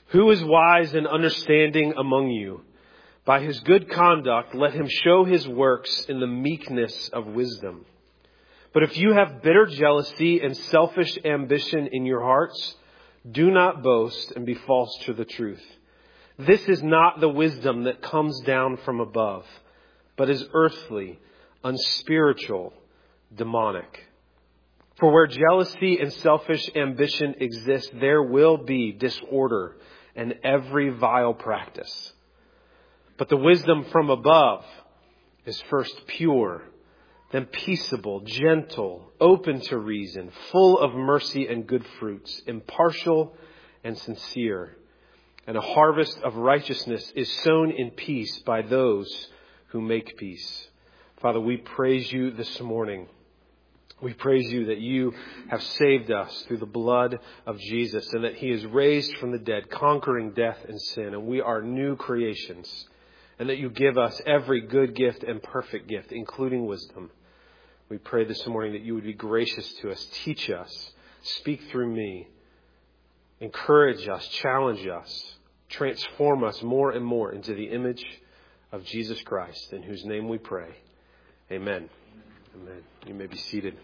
Who is wise and understanding among you? By his good conduct, let him show his works in the meekness of wisdom. But if you have bitter jealousy and selfish ambition in your hearts, do not boast and be false to the truth. This is not the wisdom that comes down from above, but is earthly, unspiritual, demonic. For where jealousy and selfish ambition exist, there will be disorder and every vile practice. But the wisdom from above is first pure, then peaceable, gentle, open to reason, full of mercy and good fruits, impartial and sincere. And a harvest of righteousness is sown in peace by those who make peace. Father, we praise you this morning. We praise you that you have saved us through the blood of Jesus and that he is raised from the dead, conquering death and sin. And we are new creations. And that you give us every good gift and perfect gift, including wisdom. We pray this morning that you would be gracious to us, teach us, speak through me, encourage us, challenge us, transform us more and more into the image of Jesus Christ, in whose name we pray. Amen. Amen. You may be seated.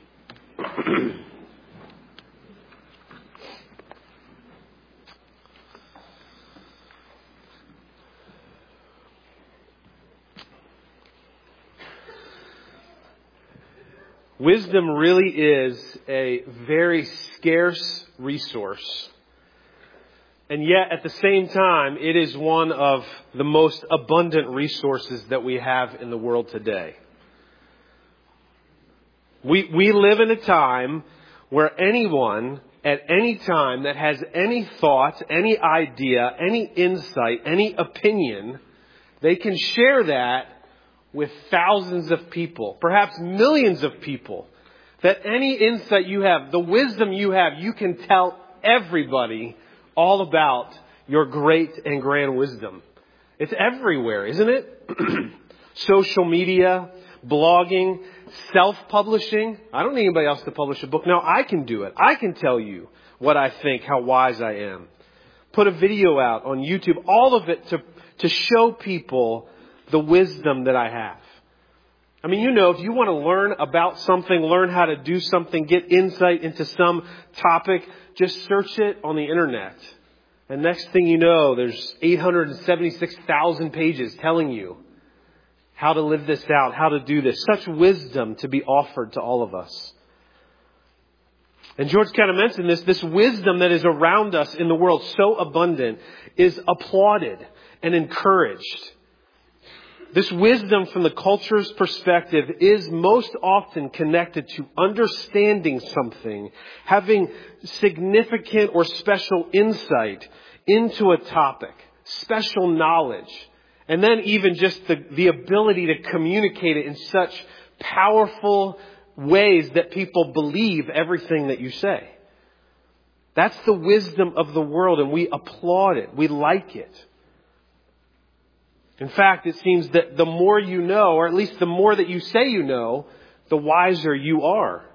Wisdom really is a very scarce resource. And yet, at the same time, it is one of the most abundant resources that we have in the world today. We live in a time where anyone at any time that has any thought, any idea, any insight, any opinion, they can share that with thousands of people, perhaps millions of people. That any insight you have, the wisdom you have, you can tell everybody all about your great and grand wisdom. It's everywhere, isn't it? Social media, blogging, self-publishing. I don't need anybody else to publish a book. No, I can do it. I can tell you what I think, how wise I am. Put a video out on YouTube, all of it to show people the wisdom that I have. I mean, if you want to learn about something, learn how to do something, get insight into some topic, just search it on the internet. And next thing you know, there's 876,000 pages telling you how to live this out, how to do this. Such wisdom to be offered to all of us. And George kind of mentioned this wisdom that is around us in the world, so abundant, is applauded and encouraged. This wisdom from the culture's perspective is most often connected to understanding something, having significant or special insight into a topic, special knowledge, and then even just the ability to communicate it in such powerful ways that people believe everything that you say. That's the wisdom of the world, and we applaud it. We like it. In fact, it seems that the more you know, or at least the more that you say you know, the wiser you are.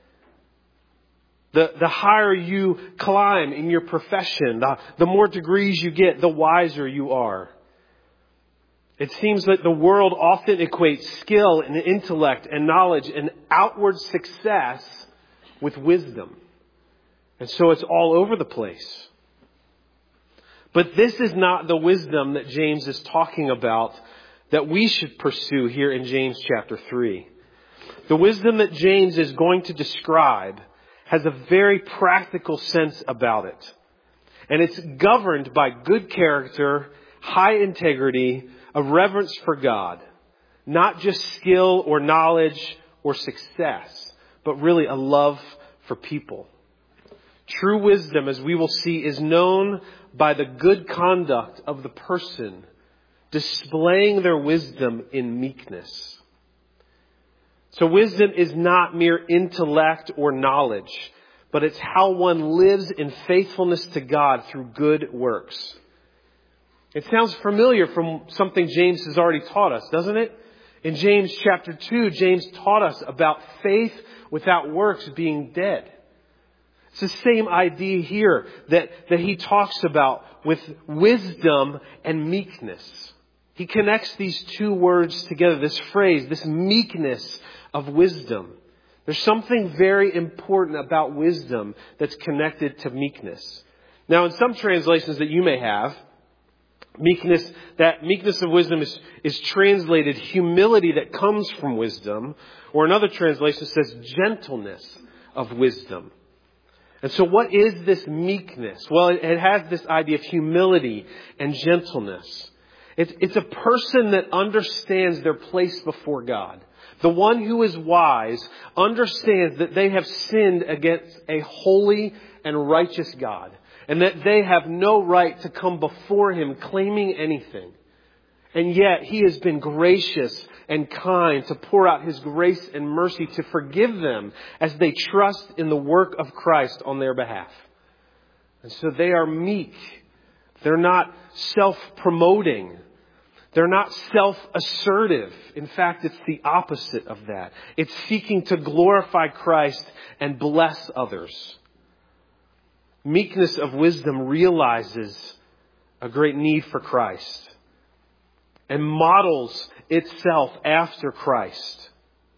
The higher you climb in your profession, the more degrees you get, the wiser you are. It seems that the world often equates skill and intellect and knowledge and outward success with wisdom. And so it's all over the place. But this is not the wisdom that James is talking about that we should pursue here in James chapter 3. The wisdom that James is going to describe has a very practical sense about it. And it's governed by good character, high integrity, a reverence for God. Not just skill or knowledge or success, but really a love for people. True wisdom, as we will see, is known by the good conduct of the person displaying their wisdom in meekness. So wisdom is not mere intellect or knowledge, but it's how one lives in faithfulness to God through good works. It sounds familiar from something James has already taught us, doesn't it? In James chapter 2, James taught us about faith without works being dead. It's the same idea here that he talks about with wisdom and meekness. He connects these two words together, this phrase, this meekness of wisdom. There's something very important about wisdom that's connected to meekness. Now, in some translations that you may have, meekness of wisdom is translated humility that comes from wisdom, or another translation says gentleness of wisdom. And so what is this meekness? Well, it has this idea of humility and gentleness. It's a person that understands their place before God. The one who is wise understands that they have sinned against a holy and righteous God, and that they have no right to come before Him claiming anything. And yet He has been gracious and kind to pour out His grace and mercy to forgive them as they trust in the work of Christ on their behalf. And so they are meek. They're not self-promoting. They're not self-assertive. In fact, it's the opposite of that. It's seeking to glorify Christ and bless others. Meekness of wisdom realizes a great need for Christ and models itself after Christ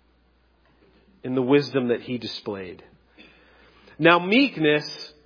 in the wisdom that He displayed. Now, meekness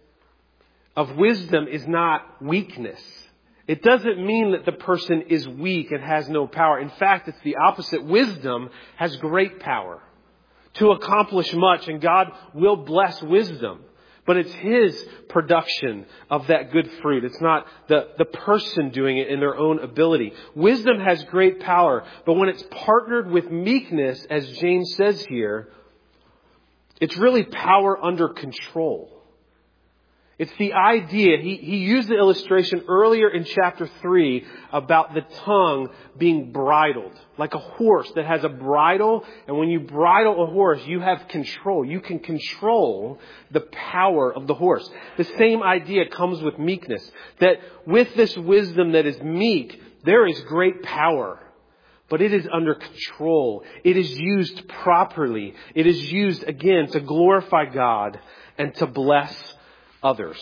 of wisdom is not weakness. It doesn't mean that the person is weak and has no power. In fact, it's the opposite. Wisdom has great power to accomplish much, and God will bless wisdom. But it's His production of that good fruit. It's not the person doing it in their own ability. Wisdom has great power, but when it's partnered with meekness, as James says here, it's really power under control. It's the idea, he used the illustration earlier in chapter 3 about the tongue being bridled. Like a horse that has a bridle, and when you bridle a horse, you have control. You can control the power of the horse. The same idea comes with meekness. That with this wisdom that is meek, there is great power. But it is under control. It is used properly. It is used, again, to glorify God and to bless others.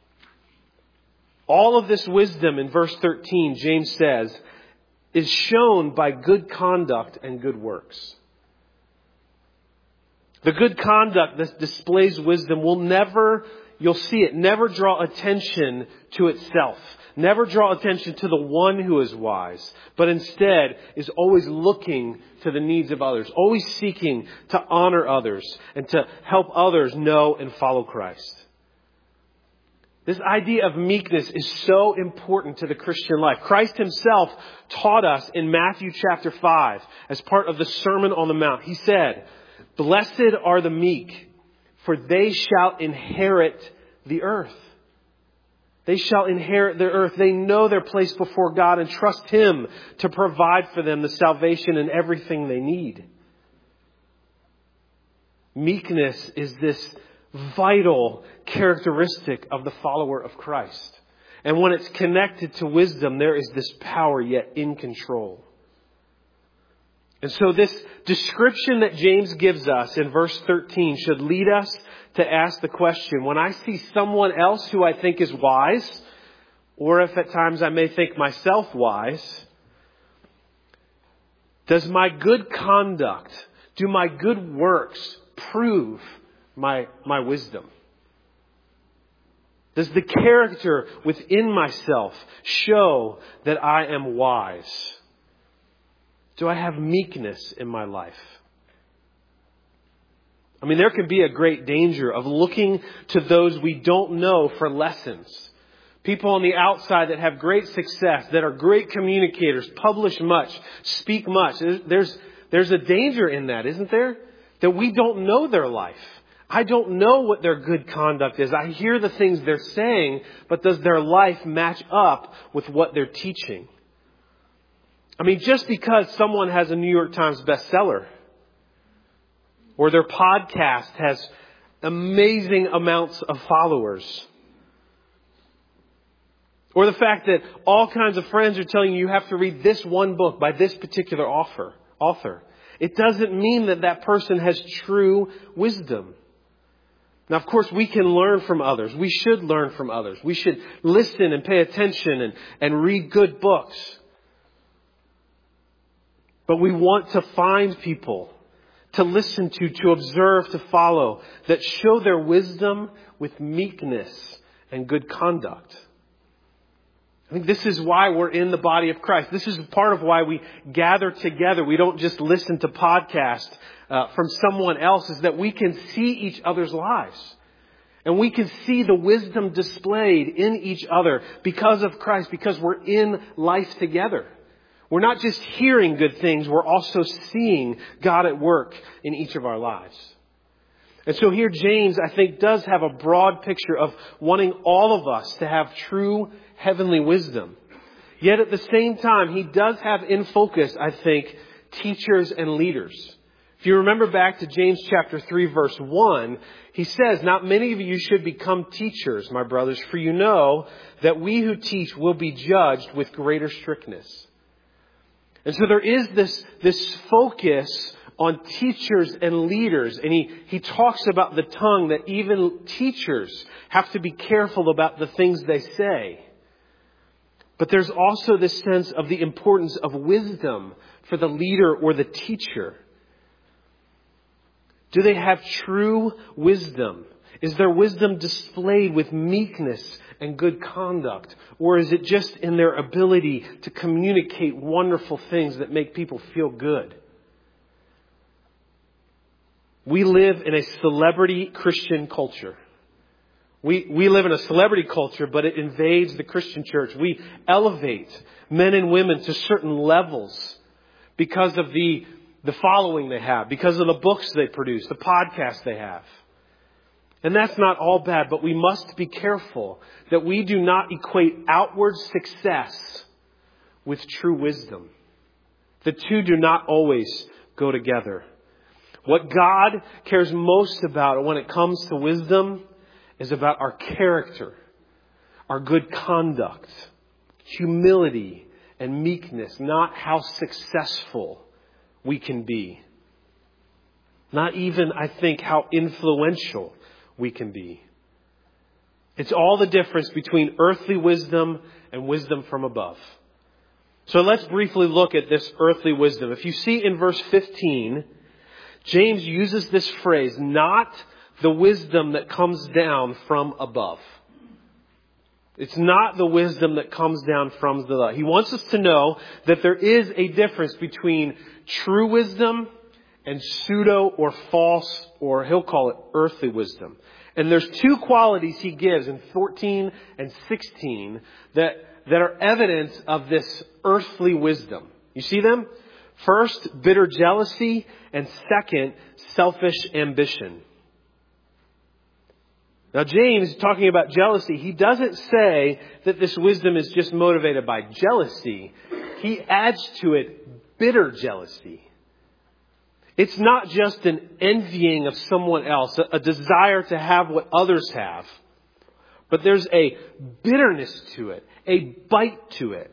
All of this wisdom in verse 13, James says, is shown by good conduct and good works. The good conduct that displays wisdom will never, you'll see it, never draw attention to itself. Never draw attention to the one who is wise, but instead is always looking to the needs of others, always seeking to honor others and to help others know and follow Christ. This idea of meekness is so important to the Christian life. Christ Himself taught us in Matthew chapter 5 as part of the Sermon on the Mount. He said, "Blessed are the meek, for they shall inherit the earth." They shall inherit the earth. They know their place before God and trust Him to provide for them the salvation and everything they need. Meekness is this vital characteristic of the follower of Christ. And when it's connected to wisdom, there is this power yet in control. And so this description that James gives us in verse 13 should lead us to ask the question, when I see someone else who I think is wise, or if at times I may think myself wise, does my good conduct, do my good works prove my wisdom? Does the character within myself show that I am wise? Do I have meekness in my life? I mean, there can be a great danger of looking to those we don't know for lessons. People on the outside that have great success, that are great communicators, publish much, speak much. There's a danger in that, isn't there? That we don't know their life. I don't know what their good conduct is. I hear the things they're saying, but does their life match up with what they're teaching? I mean, just because someone has a New York Times bestseller, or their podcast has amazing amounts of followers, or the fact that all kinds of friends are telling you have to read this one book by this particular author, it doesn't mean that that person has true wisdom. Now, of course, we can learn from others. We should learn from others. We should listen and pay attention and read good books. But we want to find people to listen to observe, to follow, that show their wisdom with meekness and good conduct. I think this is why we're in the body of Christ. This is part of why we gather together. We don't just listen to podcasts from someone else, is that we can see each other's lives. And we can see the wisdom displayed in each other because of Christ, because we're in life together. We're not just hearing good things, we're also seeing God at work in each of our lives. And so here James, I think, does have a broad picture of wanting all of us to have true heavenly wisdom. Yet at the same time, he does have in focus, I think, teachers and leaders. If you remember back to James chapter 3, verse 1, he says, "Not many of you should become teachers, my brothers, for you know that we who teach will be judged with greater strictness." And so there is this focus on teachers and leaders. And he talks about the tongue, that even teachers have to be careful about the things they say. But there's also this sense of the importance of wisdom for the leader or the teacher. Do they have true wisdom? Is their wisdom displayed with meekness and good conduct? Or is it just in their ability to communicate wonderful things that make people feel good? We live in a celebrity Christian culture. We live in a celebrity culture, but it invades the Christian church. We elevate men and women to certain levels because of the following they have, because of the books they produce, the podcasts they have. And that's not all bad, but we must be careful that we do not equate outward success with true wisdom. The two do not always go together. What God cares most about when it comes to wisdom is about our character, our good conduct, humility, and meekness, not how successful we can be. Not even, I think, how influential we can be. It's all the difference between earthly wisdom and wisdom from above. So let's briefly look at this earthly wisdom. If you see in verse 15, James uses this phrase, "not the wisdom that comes down from above." It's not the wisdom that comes down from the above. He wants us to know that there is a difference between true wisdom and pseudo or false, or he'll call it earthly wisdom. And there's two qualities he gives in 14 and 16 that are evidence of this earthly wisdom. You see them? First, bitter jealousy, and second, selfish ambition. Now, James, talking about jealousy, he doesn't say that this wisdom is just motivated by jealousy. He adds to it bitter jealousy. It's not just an envying of someone else, a desire to have what others have, but there's a bitterness to it, a bite to it.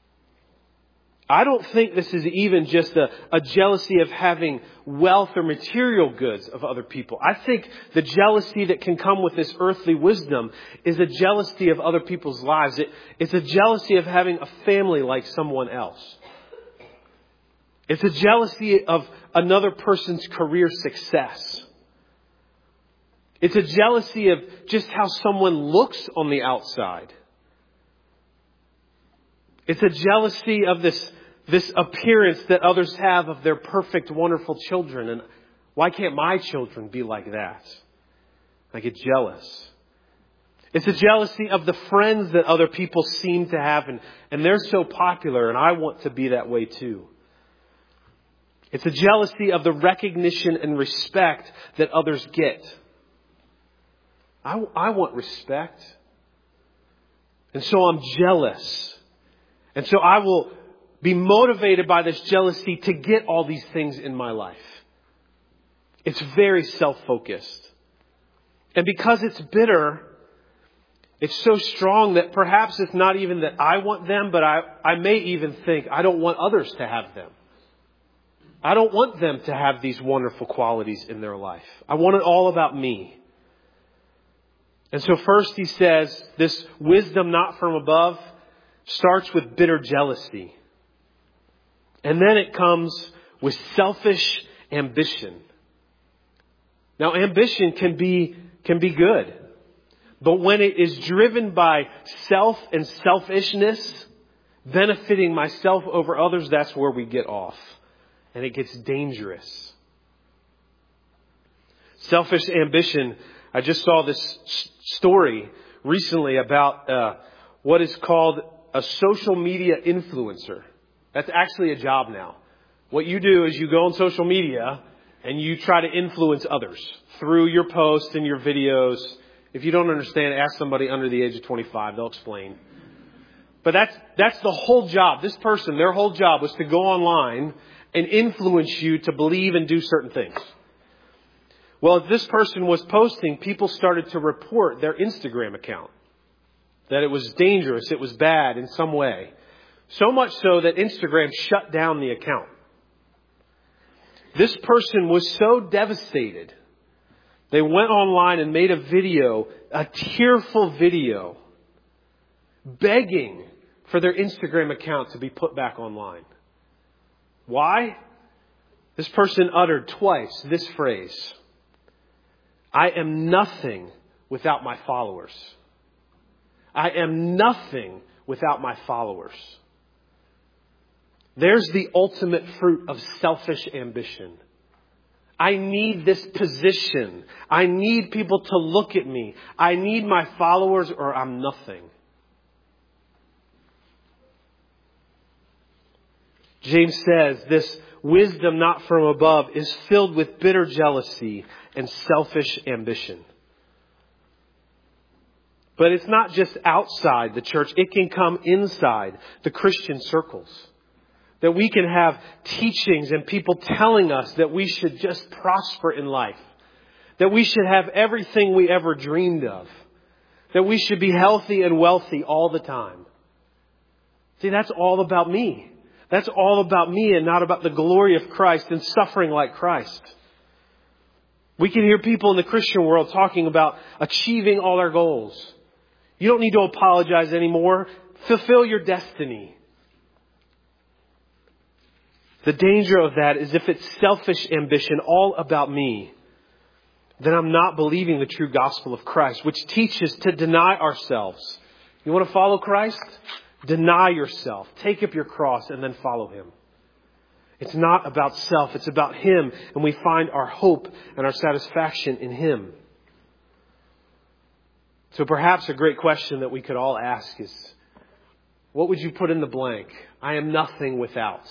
I don't think this is even just a jealousy of having wealth or material goods of other people. I think the jealousy that can come with this earthly wisdom is a jealousy of other people's lives. It's a jealousy of having a family like someone else. It's a jealousy of another person's career success. It's a jealousy of just how someone looks on the outside. It's a jealousy of this appearance that others have of their perfect, wonderful children. And why can't my children be like that? I get jealous. It's a jealousy of the friends that other people seem to have. And they're so popular, and I want to be that way too. It's a jealousy of the recognition and respect that others get. I want respect. And so I'm jealous. And so I will be motivated by this jealousy to get all these things in my life. It's very self-focused. And because it's bitter, it's so strong that perhaps it's not even that I want them, but I may even think I don't want others to have them. I don't want them to have these wonderful qualities in their life. I want it all about me. And so first he says, this wisdom not from above starts with bitter jealousy. And then it comes with selfish ambition. Now, ambition can be good. But when it is driven by self and selfishness, benefiting myself over others, that's where we get off. And it gets dangerous. Selfish ambition. I just saw this story recently about what is called a social media influencer. That's actually a job now. What you do is you go on social media and you try to influence others through your posts and your videos. If you don't understand, ask somebody under the age of 25. They'll explain. But that's the whole job. This person, their whole job was to go online and influence you to believe and do certain things. Well, if this person was posting, people started to report their Instagram account. That it was dangerous, it was bad in some way. So much so that Instagram shut down the account. This person was so devastated. They went online and made a video, a tearful video, begging for their Instagram account to be put back online. Why? This person uttered twice this phrase: I am nothing without my followers. I am nothing without my followers. There's the ultimate fruit of selfish ambition. I need this position. I need people to look at me. I need my followers or I'm nothing. James says this wisdom not from above is filled with bitter jealousy and selfish ambition. But it's not just outside the church. It can come inside the Christian circles. That we can have teachings and people telling us that we should just prosper in life. That we should have everything we ever dreamed of. That we should be healthy and wealthy all the time. See, that's all about me. That's all about me and not about the glory of Christ and suffering like Christ. We can hear people in the Christian world talking about achieving all our goals. You don't need to apologize anymore. Fulfill your destiny. The danger of that is if it's selfish ambition, all about me, then I'm not believing the true gospel of Christ, which teaches to deny ourselves. You want to follow Christ? Deny yourself. Take up your cross and then follow Him. It's not about self. It's about Him. And we find our hope and our satisfaction in Him. So perhaps a great question that we could all ask is, what would you put in the blank? I am nothing without.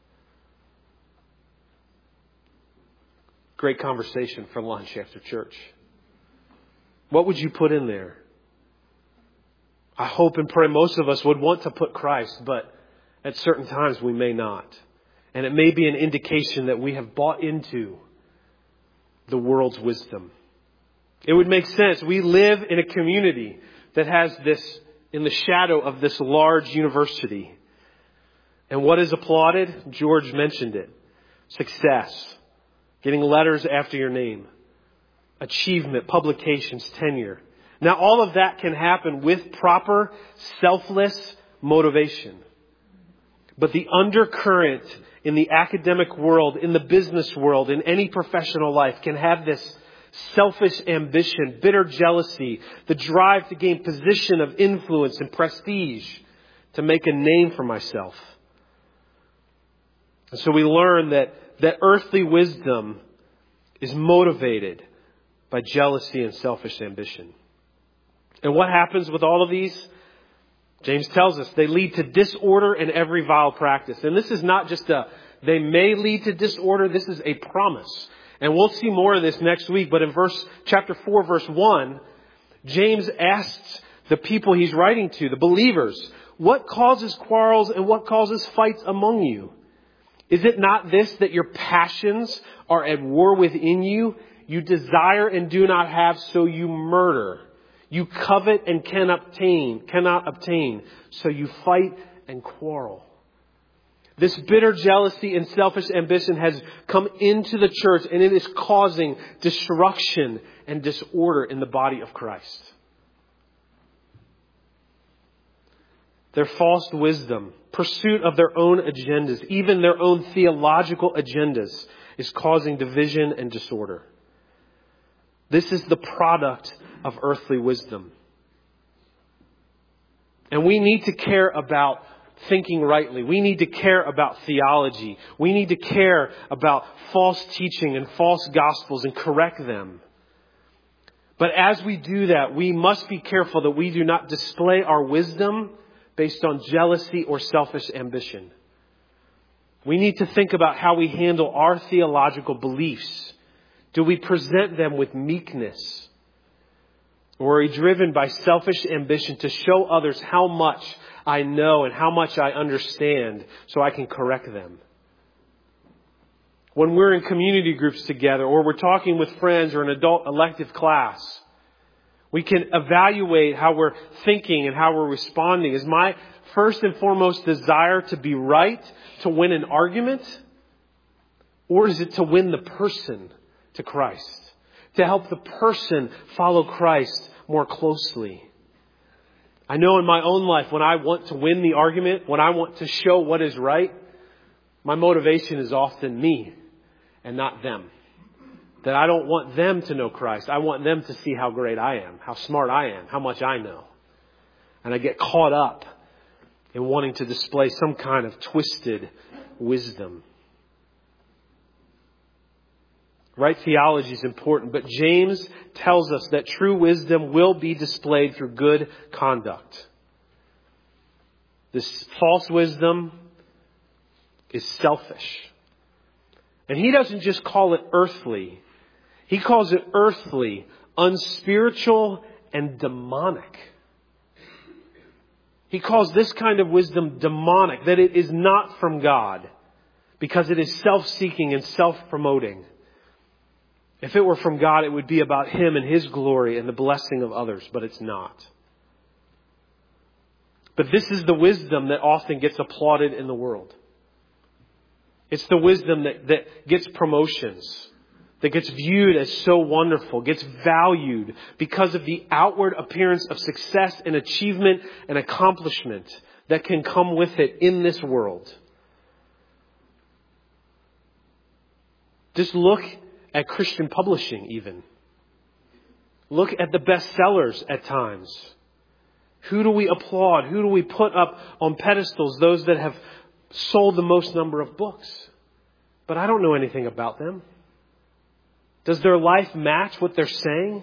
Great conversation for lunch after church. What would you put in there? I hope and pray most of us would want to put Christ, but at certain times we may not. And it may be an indication that we have bought into the world's wisdom. It would make sense. We live in a community that has this, in the shadow of this large university. And what is applauded? George mentioned it. Success. Getting letters after your name. Achievement, publications, tenure. Now all of that can happen with proper, selfless motivation. But the undercurrent in the academic world, in the business world, in any professional life can have this selfish ambition, bitter jealousy, the drive to gain position of influence and prestige, to make a name for myself. And so we learn that earthly wisdom is motivated by jealousy and selfish ambition. And what happens with all of these? James tells us they lead to disorder and every vile practice. And this is not just they may lead to disorder. This is a promise. And we'll see more of this next week. But in chapter 4, verse 1, James asks the people he's writing to, the believers, what causes quarrels and what causes fights among you? Is it not this, that your passions are at war within you? You desire and do not have, so you murder. You covet and cannot obtain, so you fight and quarrel. This bitter jealousy and selfish ambition has come into the church, and it is causing destruction and disorder in the body of Christ. their false wisdom, pursuit of their own agendas, even their own theological agendas, is causing division and disorder. This is the product of earthly wisdom. And we need to care about thinking rightly. We need to care about theology. We need to care about false teaching and false gospels and correct them. But as we do that, we must be careful that we do not display our wisdom based on jealousy or selfish ambition. We need to think about how we handle our theological beliefs. Do we present them with meekness? Or are we driven by selfish ambition to show others how much I know and how much I understand so I can correct them? When we're in community groups together or we're talking with friends or an adult elective class, we can evaluate how we're thinking and how we're responding. Is my first and foremost desire to be right, to win an argument? Or is it to win the person to Christ? To help the person follow Christ more closely? I know in my own life, when I want to win the argument, when I want to show what is right, my motivation is often me and not them. That I don't want them to know Christ. I want them to see how great I am, how smart I am, how much I know. And I get caught up in wanting to display some kind of twisted wisdom. Right theology is important, but James tells us that true wisdom will be displayed through good conduct. This false wisdom is selfish. And he doesn't just call it earthly. He calls it earthly, unspiritual, and demonic. He calls this kind of wisdom demonic, that it is not from God, because it is self-seeking and self-promoting. If it were from God, it would be about Him and His glory and the blessing of others, but it's not. But this is the wisdom that often gets applauded in the world. It's the wisdom that gets promotions, that gets viewed as so wonderful, gets valued because of the outward appearance of success and achievement and accomplishment that can come with it in this world. Just look at Christian publishing even. Look at the bestsellers at times. Who do we applaud? Who do we put up on pedestals? Those that have sold the most number of books. But I don't know anything about them. Does their life match what they're saying?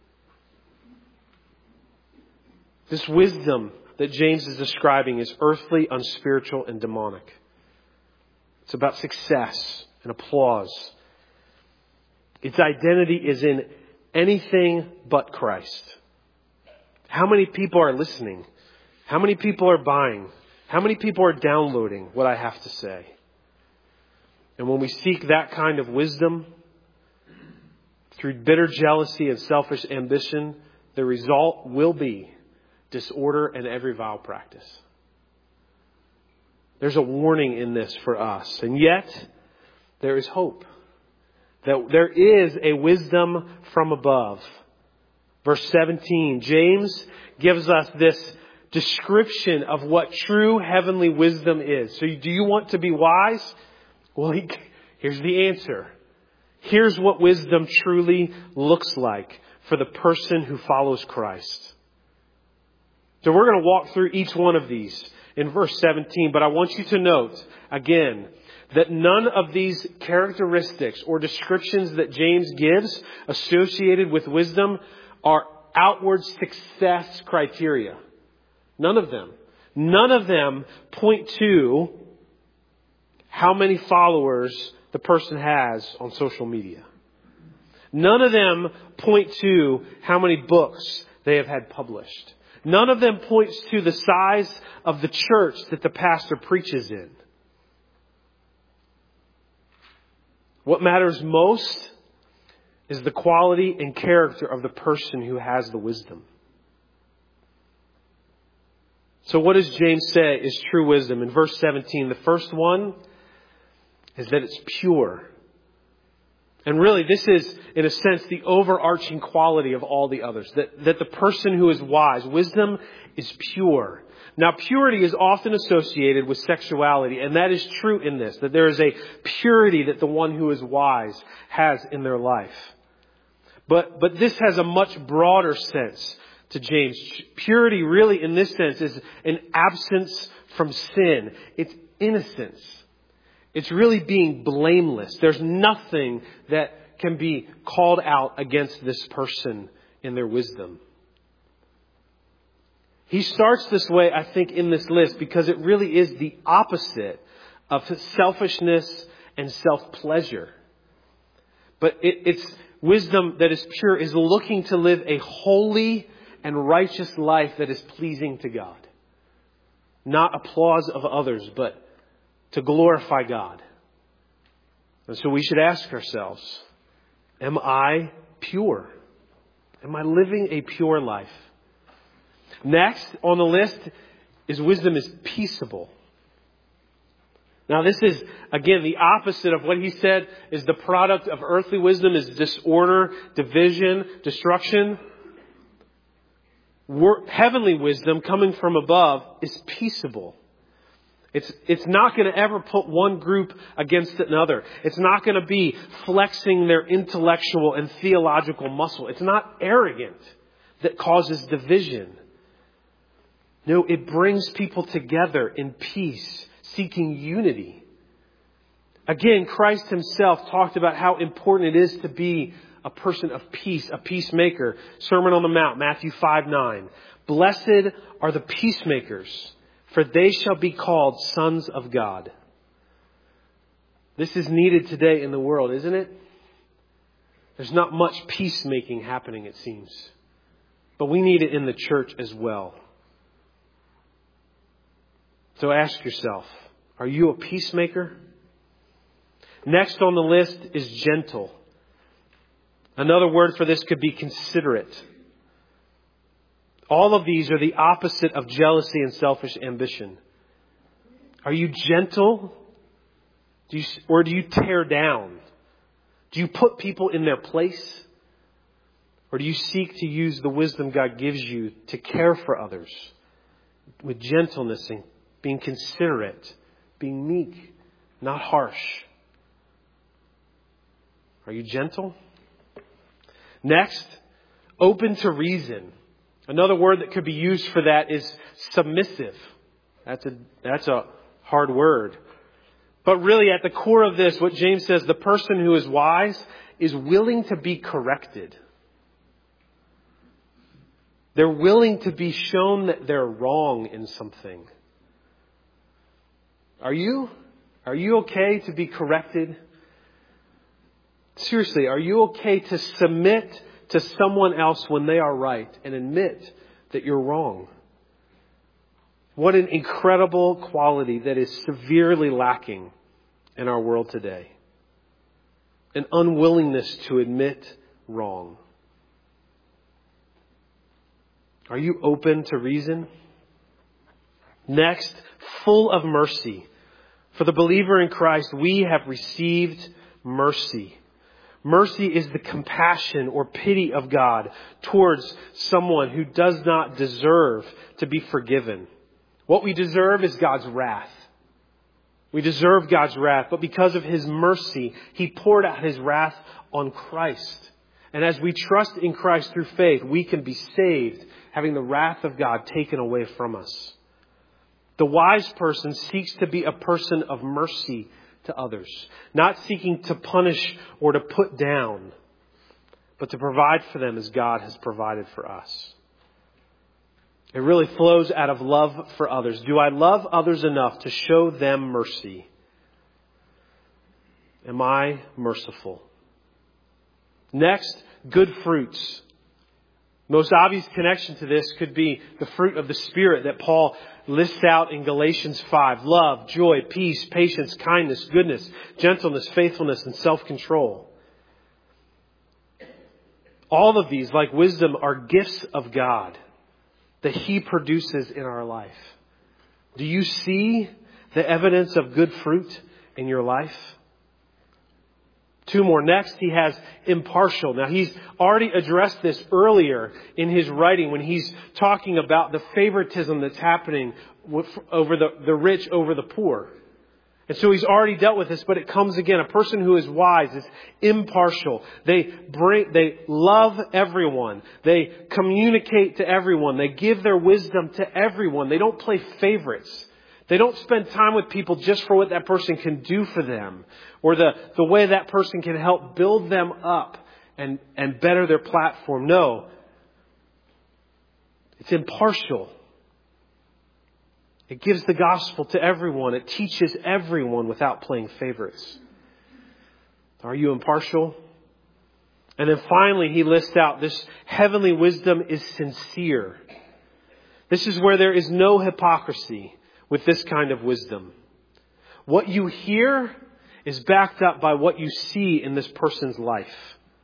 This wisdom that James is describing is earthly, unspiritual, and demonic. It's about success and applause. Its identity is in anything but Christ. How many people are listening? How many people are buying? How many people are downloading what I have to say? And when we seek that kind of wisdom through bitter jealousy and selfish ambition, the result will be disorder and every vile practice. There's a warning in this for us. And yet, there is hope. That there is a wisdom from above. Verse 17, James gives us this description of what true heavenly wisdom is. So do you want to be wise? Well, here's the answer. Here's what wisdom truly looks like for the person who follows Christ. So we're going to walk through each one of these in verse 17. But I want you to note, again, that none of these characteristics or descriptions that James gives associated with wisdom are outward success criteria. None of them. None of them point to how many followers the person has on social media. None of them point to how many books they have had published. None of them points to the size of the church that the pastor preaches in. What matters most is the quality and character of the person who has the wisdom. So what does James say is true wisdom? In verse 17, the first one is that it's pure. And really, this is, in a sense, the overarching quality of all the others. That the person who is wise, wisdom is pure. Now, purity is often associated with sexuality, and that is true in this, that there is a purity that the one who is wise has in their life. But this has a much broader sense to James. Purity really, in this sense, is an absence from sin. It's innocence. It's really being blameless. There's nothing that can be called out against this person in their wisdom. He starts this way, I think, in this list because it really is the opposite of selfishness and self-pleasure. But it's wisdom that is pure, is looking to live a holy and righteous life that is pleasing to God. Not applause of others, but to glorify God. And so we should ask ourselves, am I pure? Am I living a pure life? Next on the list is wisdom is peaceable. Now this is, again, the opposite of what he said is the product of earthly wisdom is disorder, division, destruction. Heavenly wisdom coming from above is peaceable. It's not going to ever put one group against another. It's not going to be flexing their intellectual and theological muscle. It's not arrogant that causes division. No, it brings people together in peace, seeking unity. Again, Christ himself talked about how important it is to be a person of peace, a peacemaker. Sermon on the Mount, Matthew 5:9. Blessed are the peacemakers, for they shall be called sons of God. This is needed today in the world, isn't it? There's not much peacemaking happening, it seems. But we need it in the church as well. So ask yourself, are you a peacemaker? Next on the list is gentle. Another word for this could be considerate. All of these are the opposite of jealousy and selfish ambition. Are you gentle? Or do you tear down? Do you put people in their place? Or do you seek to use the wisdom God gives you to care for others with gentleness and being considerate, being meek, not harsh? Are you gentle? Next, open to reason. Another word that could be used for that is submissive. That's a hard word. But really at the core of this, what James says, the person who is wise is willing to be corrected. They're willing to be shown that they're wrong in something. Are you? Are you okay to be corrected? Seriously, are you okay to submit to someone else when they are right and admit that you're wrong? What an incredible quality that is severely lacking in our world today. An unwillingness to admit wrong. Are you open to reason? Next, full of mercy. For the believer in Christ, we have received mercy. Mercy is the compassion or pity of God towards someone who does not deserve to be forgiven. What we deserve is God's wrath. We deserve God's wrath, but because of His mercy, He poured out His wrath on Christ. And as we trust in Christ through faith, we can be saved, having the wrath of God taken away from us. The wise person seeks to be a person of mercy to others, not seeking to punish or to put down, but to provide for them as God has provided for us. It really flows out of love for others. Do I love others enough to show them mercy? Am I merciful? Next, good fruits. Most obvious connection to this could be the fruit of the Spirit that Paul lists out in Galatians 5. Love, joy, peace, patience, kindness, goodness, gentleness, faithfulness, and self-control. All of these, like wisdom, are gifts of God that He produces in our life. Do you see the evidence of good fruit in your life? Two more. Next, he has impartial. Now, he's already addressed this earlier in his writing when he's talking about the favoritism that's happening over the rich over the poor. And so he's already dealt with this, but it comes again. A person who is wise is impartial. They love everyone. They communicate to everyone. They give their wisdom to everyone. They don't play favorites. They don't spend time with people just for what that person can do for them or the way that person can help build them up and better their platform. No. It's impartial. It gives the gospel to everyone. It teaches everyone without playing favorites. Are you impartial? And then finally, he lists out this heavenly wisdom is sincere. This is where there is no hypocrisy with this kind of wisdom. What you hear is backed up by what you see in this person's life.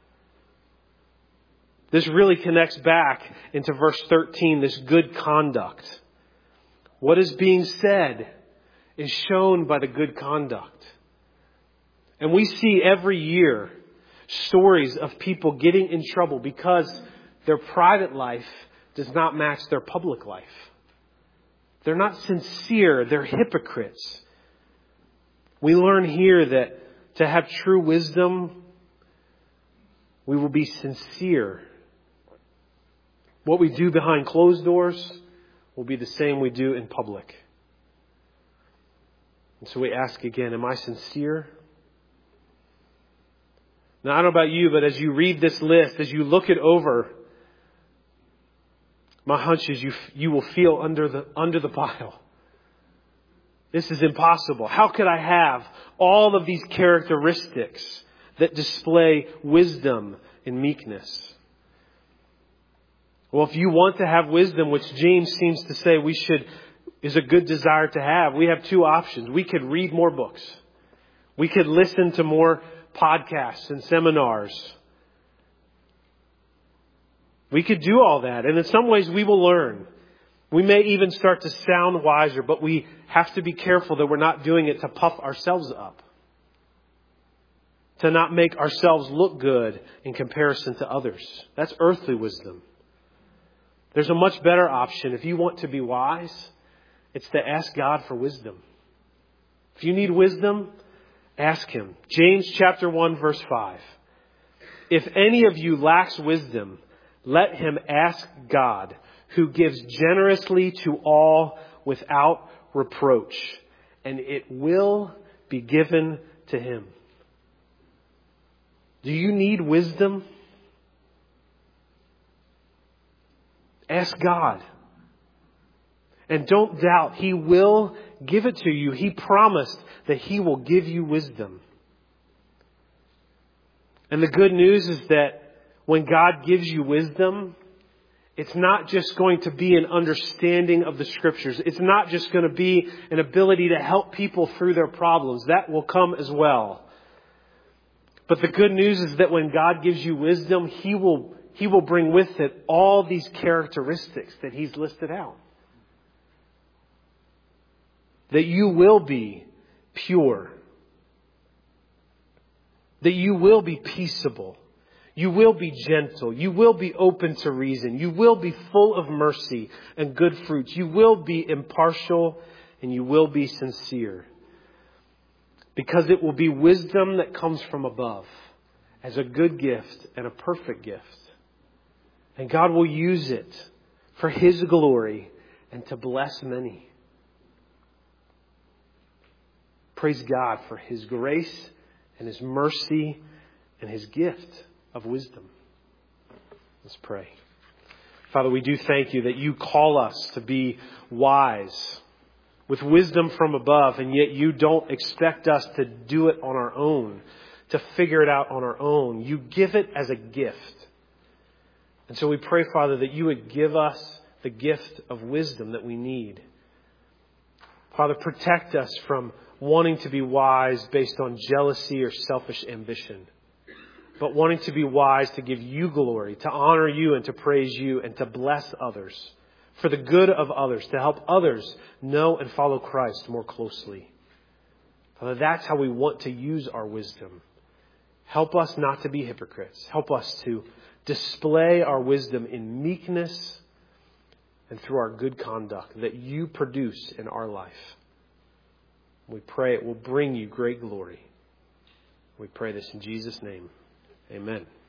This really connects back into verse 13, this good conduct. What is being said is shown by the good conduct. And we see every year stories of people getting in trouble because their private life does not match their public life. They're not sincere. They're hypocrites. We learn here that to have true wisdom, we will be sincere. What we do behind closed doors will be the same we do in public. And so we ask again, am I sincere? Now, I don't know about you, but as you read this list, as you look it over, my hunch is you will feel under the pile. This is impossible. How could I have all of these characteristics that display wisdom and meekness? Well, if you want to have wisdom, which James seems to say is a good desire to have, we have two options. We could read more books. We could listen to more podcasts and seminars. We could do all that. And in some ways we will learn. We may even start to sound wiser, but we have to be careful that we're not doing it to puff ourselves up. To not make ourselves look good in comparison to others. That's earthly wisdom. There's a much better option. If you want to be wise, it's to ask God for wisdom. If you need wisdom, ask Him. James chapter 1 verse 5. If any of you lacks wisdom, let him ask God, who gives generously to all without reproach, and it will be given to him. Do you need wisdom? Ask God. And don't doubt, He will give it to you. He promised that He will give you wisdom. And the good news is that when God gives you wisdom, it's not just going to be an understanding of the Scriptures. It's not just going to be an ability to help people through their problems. That will come as well. But the good news is that when God gives you wisdom, He will bring with it all these characteristics that He's listed out. That you will be pure. That you will be peaceable. You will be gentle. You will be open to reason. You will be full of mercy and good fruits. You will be impartial and you will be sincere. Because it will be wisdom that comes from above as a good gift and a perfect gift. And God will use it for His glory and to bless many. Praise God for His grace and His mercy and His gift of wisdom. Let's pray. Father, we do thank You that You call us to be wise with wisdom from above, and yet You don't expect us to do it on our own, to figure it out on our own. You give it as a gift. And so we pray, Father, that You would give us the gift of wisdom that we need. Father, protect us from wanting to be wise based on jealousy or selfish ambition, but wanting to be wise to give You glory, to honor You and to praise You and to bless others for the good of others, to help others know and follow Christ more closely. Father, that's how we want to use our wisdom, Help us not to be hypocrites. Help us to display our wisdom in meekness and through our good conduct that you produce in our life. We pray it will bring you great glory. We pray this in Jesus' name. Amen.